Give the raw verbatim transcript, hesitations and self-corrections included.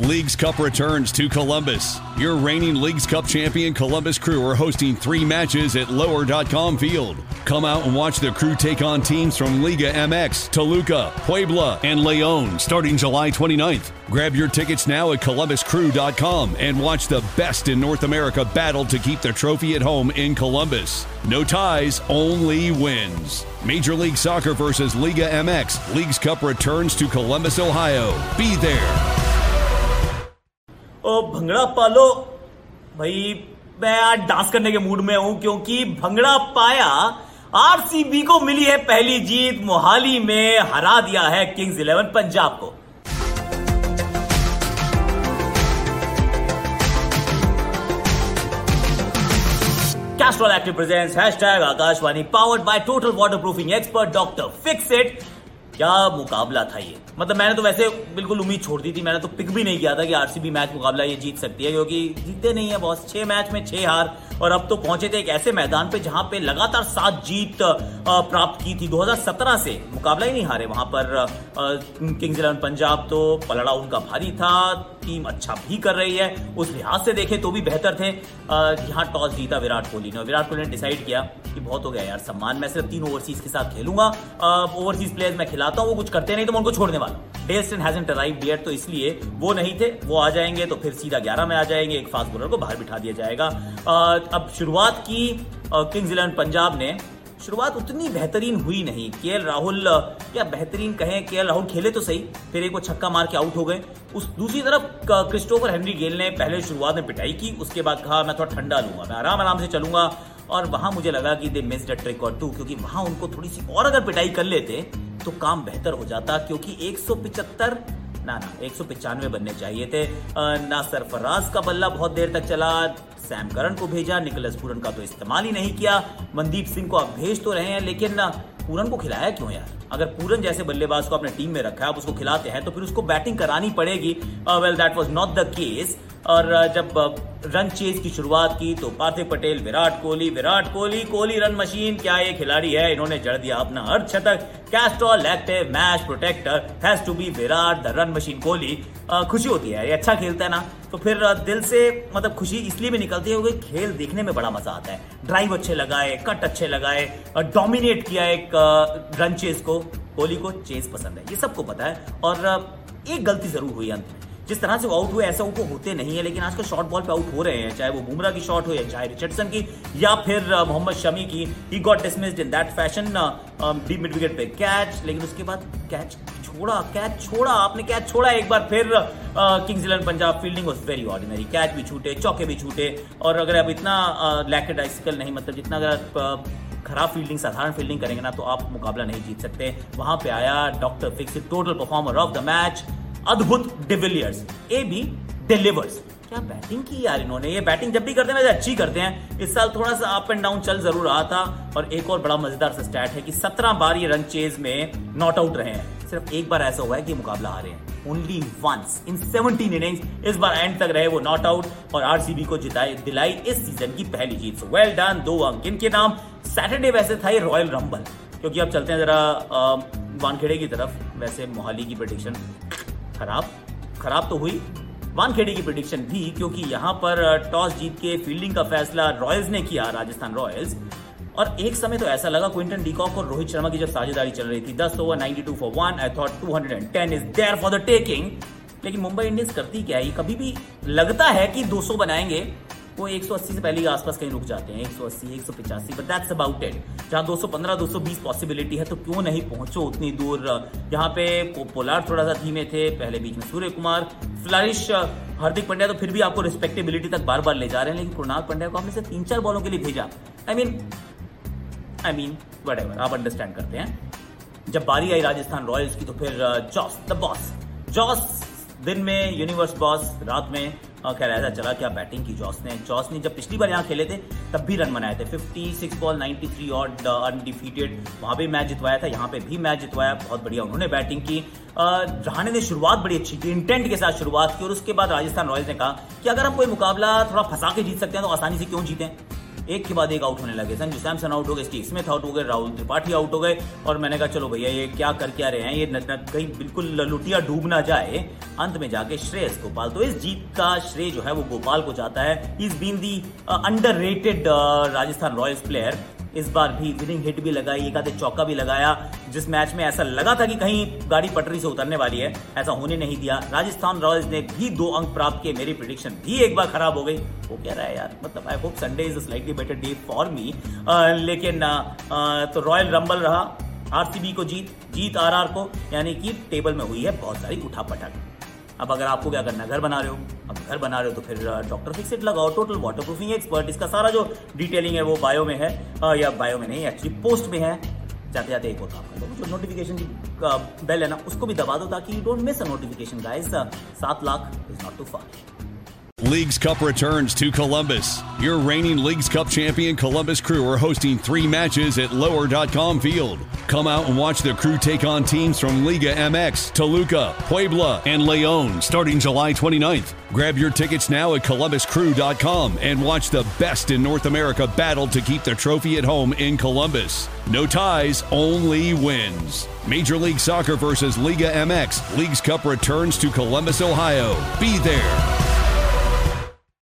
Leagues Cup returns to Columbus. Your reigning Leagues Cup champion Columbus Crew are hosting three matches at lower dot com Field. Come out and watch the Crew take on teams from Liga M X, Toluca, Puebla, and Leon starting July twenty-ninth. Grab your tickets now at columbus crew dot com and watch the best in North America battle to keep the trophy at home in Columbus. No ties, only wins. Major League Soccer versus Liga M X. Leagues Cup returns to Columbus, Ohio. Be there. ओ भंगड़ा पालो भाई, मैं आज dance करने के mood में हूं क्योंकि भंगड़ा पाया आरसीबी को मिली है पहली जीत। मोहाली में हरा दिया है किंग्स इलेवन पंजाब को। Castrol active presents hashtag Akashvani powered by total waterproofing expert doctor fix it. क्या मुकाबला था ये, मतलब मैंने तो वैसे बिल्कुल उम्मीद छोड़ दी थी। मैंने तो पिक भी नहीं किया था कि आरसीबी मैच मुकाबला ये जीत सकती है, क्योंकि जीतते नहीं है बॉस। छह मैच में छह हार, और अब तो पहुंचे थे एक ऐसे मैदान पे जहां पे लगातार सात जीत प्राप्त की थी। दो हज़ार सत्रह से मुकाबला ही नहीं हारे वहां पर किंग्स इलेवन पंजाब। तो पलड़ा उनका भारी था, टीम अच्छा भी कर रही है, उस लिहाज से देखें तो भी बेहतर थे। यहाँ टॉस जीता विराट कोहली ने, विराट कोहली ने डिसाइड किया कि बहुत हो गया यार सम्मान, मैं सिर्फ तीन ओवरसीज के साथ खेलूंगा। ओवरसीज प्लेयर्स मैं खिलाता हूँ, वो कुछ करते नहीं तो मैं उनको छोड़ने वाला हूं। Dale Steyn hasn't arrived yet, तो इसलिए वो नहीं थे। वो आ जाएंगे तो फिर सीधा ग्यारह में आ जाएंगे, एक फास्ट बॉलर को बाहर बिठा दिया जाएगा। अब शुरुआत की किंग्स इलेवन पंजाब ने, शुरुआत उतनी बेहतरीन हुई नहीं। केएल राहुल, या बेहतरीन कहें, केएल राहुल खेले तो सही, फिर एक वो छक्का मार के आउट हो गए। उस दूसरी तरफ क्रिस्टोफर हेनरी गेल ने पहले शुरुआत में पिटाई की, उसके बाद कहा मैं थोड़ा ठंडा लूंगा, मैं आराम आराम से चलूंगा। और वहां मुझे लगा कि दे मिस्ड अ ट्रिक और टू, क्योंकि वहां उनको थोड़ी सी और अगर पिटाई कर लेते तो काम बेहतर हो जाता, क्योंकि एक सौ पिचहत्तर ना ना एक सौ पिचानवे बनने चाहिए थे। ना सरफराज का बल्ला बहुत देर तक चला, सैम करन को भेजा, निकोलस पूरन का तो इस्तेमाल ही नहीं किया। मनदीप सिंह को आप भेज तो रहे हैं, लेकिन पूरन को खिलाया क्यों यार? अगर पूरन जैसे बल्लेबाज को अपने टीम में रखा है, आप उसको खिलाते हैं तो फिर उसको बैटिंग करानी पड़ेगी। Well that was not the case. और जब रन चेज की शुरुआत की तो पार्थिव पटेल, विराट कोहली, विराट कोहली कोहली रन मशीन, क्या ये खिलाड़ी है? इन्होंने जड़ दिया अपना अर्धशतक। Castrol active match protector has to be Virat the run machine Kohli. खुशी होती है, ये अच्छा खेलता है ना, तो फिर दिल से मतलब खुशी इसलिए भी निकलती है क्योंकि खेल देखने में बड़ा मजा आता है। ड्राइव अच्छे लगाए, कट अच्छे लगाए, डोमिनेट किया एक रन चेज को। कोहली को चेज पसंद है, ये सबको पता है। और एक गलती जरूर हुई अंत में, जिस तरह से वो आउट हुए ऐसा उनको होते नहीं है, लेकिन आजकल शॉर्ट बॉल पे आउट हो रहे हैं, चाहे वो बुमराह की शॉट हो या चाहे रिचर्डसन की या फिर मोहम्मद शमी की। He got dismissed in that fashion, deep mid wicket पे कैच, लेकिन उसके बाद कैच छोड़ा, कैच छोड़ा, आपने कैच छोड़ा एक बार फिर। Kings Eleven Punjab fielding was very ordinary, catch भी छूटे, चौके भी छूटे। और अगर आप इतना लैकेडाइसिकल नहीं, मतलब जितना अगर आप खराब फील्डिंग, साधारण फील्डिंग करेंगे ना, तो आप मुकाबला नहीं जीत सकते। वहां पे आया doctor fix, total performer of the match, अद्भुत डिविलियर्स, ए बी डिलीवर्स। क्या बैटिंग की यार इन्होंने, ये बैटिंग जब भी करते हैं अच्छी करते हैं। इस साल थोड़ा सा अप एंड डाउन चल जरूर रहा था। और एक और बड़ा मजेदार सा स्टैट है कि सत्रह बार ये रन चेज में नॉट आउट रहे हैं, सिर्फ एक बार ऐसा हुआ है कि मुकाबला हारे हैं। Only once in seventeen innings. इस बार एंड तक रहे वो नॉट आउट और आरसीबी को जिताई दिलाई इस सीजन की पहली जीत। सो वेल डन, दो अंक इनके नाम। सैटरडे वैसे था ये रॉयल रंबल, क्योंकि अब चलते हैं जरा वानखेड़े की तरफ। वैसे मोहाली की प्रेडिक्शन खराब खराब तो हुई, वानखेड़े की प्रेडिक्शन भी, क्योंकि यहां पर टॉस जीत के फील्डिंग का फैसला रॉयल्स ने किया, राजस्थान रॉयल्स। और एक समय तो ऐसा लगा क्विंटन डीकॉक और रोहित शर्मा की जब साझेदारी चल रही थी, दस ओवर बानवे for one, I thought two hundred ten is there for the taking. लेकिन मुंबई इंडियंस करती क्या है, ये कभी भी लगता है कि दो सौ बनाएंगे, वो एक सौ अस्सी से पहले के आसपास कहीं रुक जाते हैं, एक सौ अस्सी, एक सौ पचासी, बट दैट्स अबाउट इट। जहां दो सौ पंद्रह, दो सौ बीस पॉसिबिलिटी है, तो क्यों नहीं पहुंचो उतनी दूर। यहाँ पे पोलार्ड थोड़ा सा धीमे थे, पहले बीच में सूर्य कुमार, फ्लरिश, हार्दिक पांड्या तो फिर भी आपको रिस्पेक्टेबिलिटी तक बार बार ले जा रहे हैं, लेकिन कृणाल पांड्या को हमने से तीन चार बॉलों के लिए भेजा। I mean I mean whatever, आप अंडरस्टैंड करते हैं। जब बारी आई राजस्थान रॉयल्स की, तो फिर जॉस द बॉस, जॉस दिन में यूनिवर्स बॉस, रात में खैर ऐसा चला क्या बैटिंग की जॉस ने। जॉस ने जब पिछली बार यहाँ खेले थे तब भी रन बनाए थे, छप्पन बॉल तिरानवे और अनडिफीटेड, वहां भी मैच जितवाया था, यहाँ पे भी मैच जितवाया। बहुत बढ़िया उन्होंने बैटिंग की। रहाणे ने शुरुआत बड़ी अच्छी की, इंटेंट के साथ शुरुआत की, और उसके बाद राजस्थान रॉयल्स ने कहा कि अगर हम कोई मुकाबला थोड़ा फंसा के जीत सकते हैं तो आसानी से क्यों जीतें। एक के बाद एक आउट होने लगे। संजू सैमसन आउट हो गए, स्टीव स्मिथ आउट हो गए, राहुल त्रिपाठी आउट हो गए और मैंने कहा चलो भैया ये क्या कर क्या रहे हैं, ये न, न, कहीं बिल्कुल लुटिया डूब ना जाए। अंत में जाके श्रेयस गोपाल, तो इस जीत का श्रेय जो है वो गोपाल को जाता है। He is been the underrated Rajasthan Royals player. इस बार भी विनिंग हिट भी लगाई, एक आधे चौका भी लगाया, जिस मैच में ऐसा लगा था कि कहीं गाड़ी पटरी से उतरने वाली है, ऐसा होने नहीं दिया। राजस्थान रॉयल्स ने भी दो अंक प्राप्त किए, मेरी प्रेडिक्शन भी एक बार खराब हो गई। वो क्या रहा है यार, मतलब I hope Sunday is a slightly better day for me. लेकिन uh, तो रॉयल रंबल रहा, आरसीबी को जीत, जीत आरआर को, यानी कि टेबल में हुई है बहुत सारी उठापटक। अब अगर आपको क्या करना है, घर बना रहे हो, अब घर बना रहे हो तो फिर डॉक्टर फिक्सिट लगाओ, टोटल वाटर प्रूफिंग एक्सपर्ट। इसका सारा जो डिटेलिंग है वो बायो में है, या बायो में नहीं एक्चुअली पोस्ट में है। जाते जाते एक और काम कर दो, जो नोटिफिकेशन की बेल है ना उसको भी दबा दो ताकि you don't miss a notification guys. सात lakh is not too far. Leagues Cup returns to Columbus. Your reigning Leagues Cup champion Columbus Crew are hosting three matches at lower dot com field. Come out and watch the Crew take on teams from Liga M X, Toluca, Puebla, and Leon starting July twenty-ninth. Grab your tickets now at columbus crew dot com and watch the best in North America battle to keep the trophy at home in Columbus. No ties, only wins. Major League Soccer versus Liga M X. Leagues Cup returns to Columbus, Ohio. Be there.